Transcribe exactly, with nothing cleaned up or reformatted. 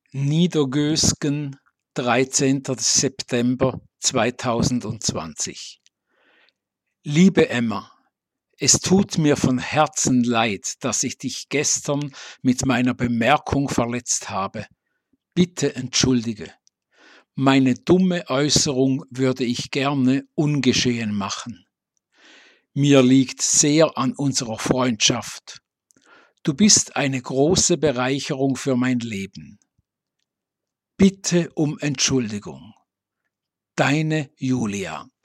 Niedergösgen, dreizehnter September zweitausendzwanzig. Liebe Emma, es tut mir von Herzen leid, dass ich dich gestern mit meiner Bemerkung verletzt habe. Bitte entschuldige. Meine dumme Äußerung würde ich gerne ungeschehen machen. Mir liegt sehr an unserer Freundschaft. Du bist eine große Bereicherung für mein Leben. Bitte um Entschuldigung. Deine Julia.